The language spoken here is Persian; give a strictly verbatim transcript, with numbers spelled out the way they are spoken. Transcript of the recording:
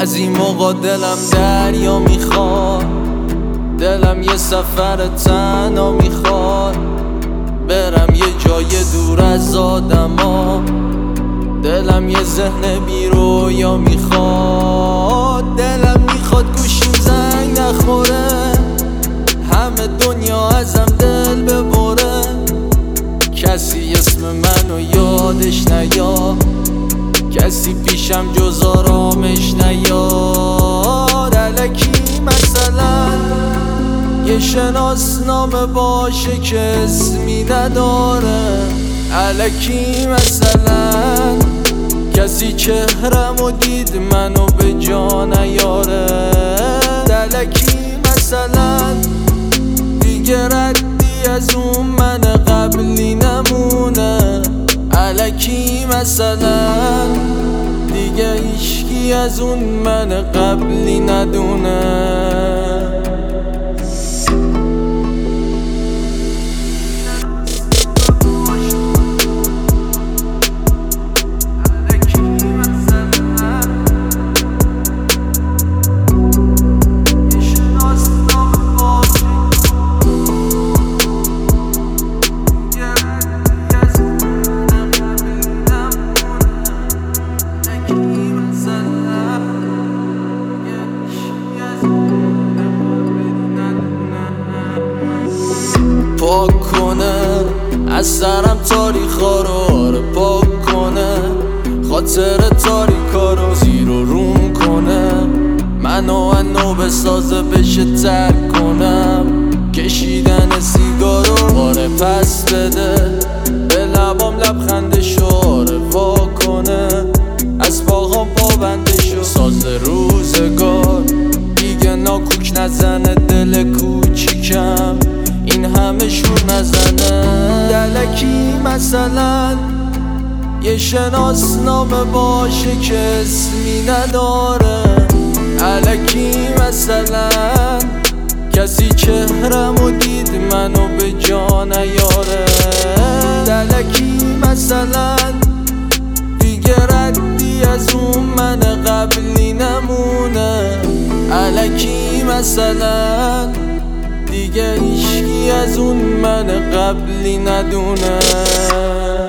از این موقع دلم دریا میخواد، دلم یه سفر تنها میخواد، برم یه جای دور از آدما، دلم یه ذهن بی رویا میخواد. دلم میخواد گوشیم زنگ نخوره، همه دنیا ازم دل ببره، کسی اسم منو یادش نیاد، کسی پیشم جز آرامش نیاد. الکی مثلا یه شناسنامه باشه که اسمی نداره، الکی مثلا کسی چهرمو دید منو به جا نیاره، الکی مثلا دیگه ردی از اون من قبلی نمونه، الکی مثلا دیگه هیچکی از اون من قبلی ندونه. پاک کنه از سرم تاریخا رو، آره پاک کنه خاطر تاریکا رو، زیر و روم کنه منو انو بسازه بشه ترک کنم، کشیدن سیگارو آره پس بده، به لبام لبخندشو آره وا کنه، از پاهام پابندشو ساز روزگار، دیگه ناکوک نزنه دل کوچیکم، این همه شور نزنه. الکی مثلا یه شناسنامه باشه که اسمی نداره، الکی مثلا کسی چهرمو دید منو به جا نیاره، الکی مثلا دیگه ردی از اون من قبلی نمونه، الکی مثلا دیگه هیچکی از اون من قبلی ندونه.